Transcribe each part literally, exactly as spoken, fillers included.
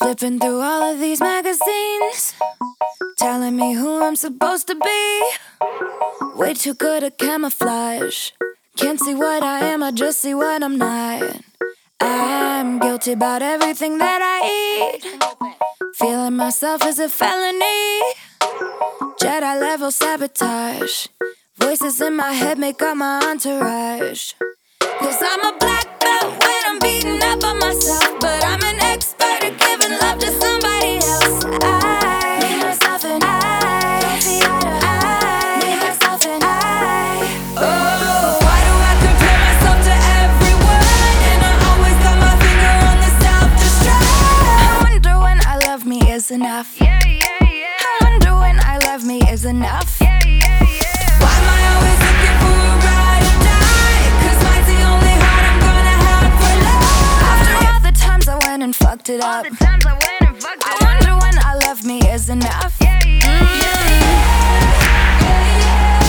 Flipping through all of these magazines, telling me who I'm supposed to be. Way too good at camouflage. Can't see what I am, I just see what I'm not. I'm guilty about everything that I eat. Feeling myself is a felony. Jedi level sabotage. Voices in my head make up my entourage. Cause I'm a black belt when I'm beating up on myself, but I'm an expert at giving love to somebody else. I need myself and I see eye to eye. Need myself and I. Oh, why do I compare myself to everyone? And I always got my finger on the self-destruct. I wonder when I love me is enough. Yeah, yeah, yeah. I wonder when I love me is enough. Yeah, yeah, yeah. Why am I always looking for a ride or die? Cause mine's the only heart I'm gonna have for life. After all the times I went and fucked it up, all the times I went and fucked it up, I wonder when I love me is enough. Yeah, yeah, mm. yeah, yeah, yeah,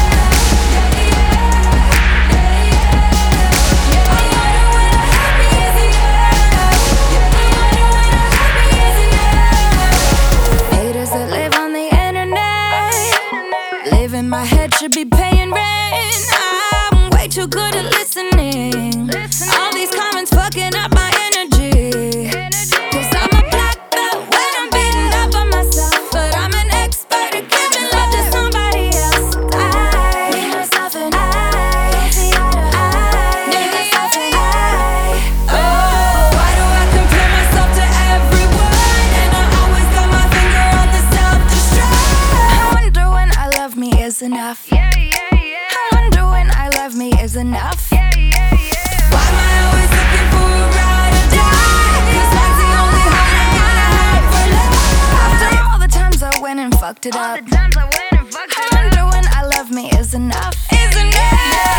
yeah. I wonder when I love me is enough. I wonder when I love me is enough. Haters that live on the internet, live in my head should be paying rent. I'm way too good at listening. All these comments fucking up my energy. Cause I'm a black belt when I'm beating up on myself, but I'm an expert at giving love to somebody else. I need myself and I see eye to eye. Need myself and I. Oh, why do I compare myself to everyone? And I always got my finger on the self-destruct. I wonder when I love me is enough. Yeah, yeah, yeah. I wonder when I love me is enough. Yeah, yeah, yeah. Why am I always looking for a ride or die? Cause mine's the only heart I'm gonna have for life. After all the times I went and fucked it up, all the times I went and fucked it up, I wonder when I love me is enough. Is enough.